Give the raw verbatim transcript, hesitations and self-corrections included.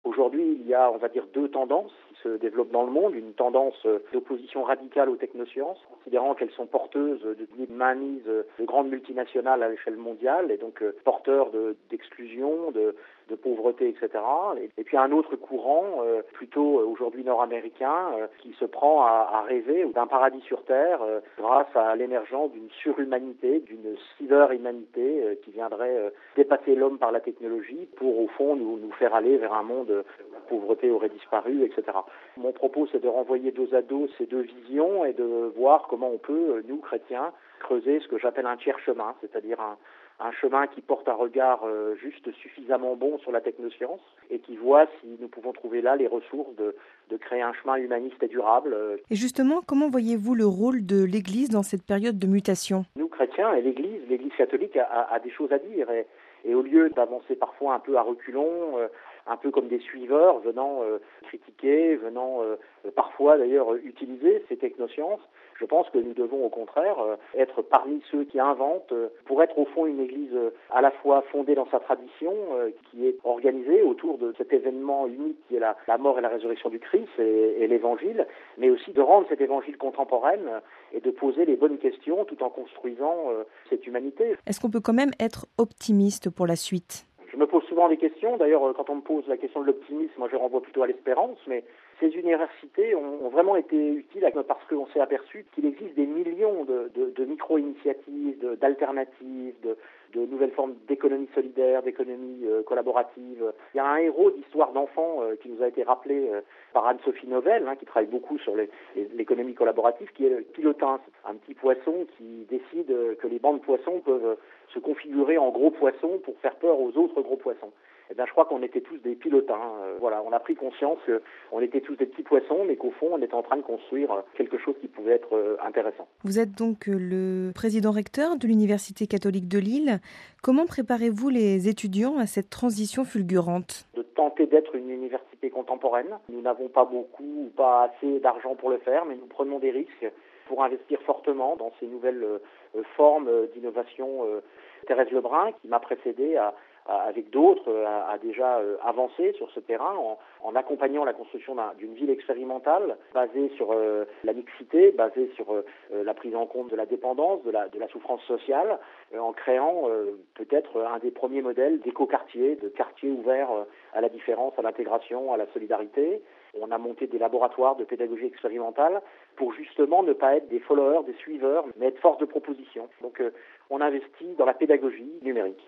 Aujourd'hui, il y a, on va dire, deux tendances qui se développent dans le monde. Une tendance d'opposition radicale aux technosciences, considérant qu'elles sont porteuses de mainmise de grandes multinationales à l'échelle mondiale et donc porteurs de, d'exclusion, de, de pauvreté, et cetera. Et puis un autre courant, euh, plutôt aujourd'hui nord-américain, euh, qui se prend à, à rêver d'un paradis sur Terre euh, grâce à l'émergence d'une surhumanité, d'une cyberhumanité euh, qui viendrait euh, dépasser l'homme par la technologie pour au fond nous, nous faire aller vers un monde où la pauvreté aurait disparu, et cetera. Mon propos, c'est de renvoyer dos à dos ces deux visions et de voir comment on peut, nous chrétiens, creuser ce que j'appelle un tiers chemin, c'est-à-dire un un chemin qui porte un regard euh, juste suffisamment bon sur la technoscience et qui voit si nous pouvons trouver là les ressources de, de créer un chemin humaniste et durable. Et justement, comment voyez-vous le rôle de l'Église dans cette période de mutation ? Nous, chrétiens, et l'Église, l'Église catholique a, a, a des choses à dire et, et au lieu d'avancer parfois un peu à reculons, euh, un peu comme des suiveurs venant euh, critiquer, venant euh, parfois d'ailleurs utiliser ces technosciences, je pense que nous devons au contraire euh, être parmi ceux qui inventent euh, pour être au fond une église euh, à la fois fondée dans sa tradition, euh, qui est organisée autour de cet événement unique qui est la, la mort et la résurrection du Christ et, et l'évangile, mais aussi de rendre cet évangile contemporain euh, et de poser les bonnes questions tout en construisant euh, cette humanité. Est-ce qu'on peut quand même être optimiste pour la suite ? Je me pose souvent des questions. D'ailleurs, quand on me pose la question de l'optimisme, moi je renvoie plutôt à l'espérance. Mais ces universités ont, ont vraiment été utiles parce qu'on s'est aperçu qu'il existe des millions de, de, de micro-initiatives, de, d'alternatives, de, de nouvelles formes d'économie solidaire, d'économie euh, collaborative. Il y a un héros d'histoire d'enfants euh, qui nous a été rappelé euh, par Anne-Sophie Novelle, hein, qui travaille beaucoup sur les, les, l'économie collaborative, qui est le pilotin, un petit poisson qui décide que les bancs de poissons peuvent se configurer en gros poissons pour faire peur aux autres gros poissons. Eh bien, je crois qu'on était tous des pilotins. Euh, voilà, on a pris conscience qu'on était tous des petits poissons, mais qu'au fond, on était en train de construire quelque chose qui pouvait être euh, intéressant. Vous êtes donc le président recteur de l'Université catholique de Lille. Comment préparez-vous les étudiants à cette transition fulgurante ? De tenter d'être une université contemporaine. Nous n'avons pas beaucoup ou pas assez d'argent pour le faire, mais nous prenons des risques pour investir fortement dans ces nouvelles euh, formes d'innovation. Euh, Thérèse Lebrun, qui m'a précédé, a, a, avec d'autres, a, a déjà euh, avancé sur ce terrain en, en accompagnant la construction d'un, d'une ville expérimentale basée sur euh, la mixité, basée sur euh, la prise en compte de la dépendance, de la, de la souffrance sociale, euh, en créant euh, peut-être un des premiers modèles d'éco-quartiers, de quartiers ouverts euh, à la différence, à l'intégration, à la solidarité. On a monté des laboratoires de pédagogie expérimentale pour justement ne pas être des followers, des suiveurs, mais être force de proposition. Donc euh, on investit dans la pédagogie numérique.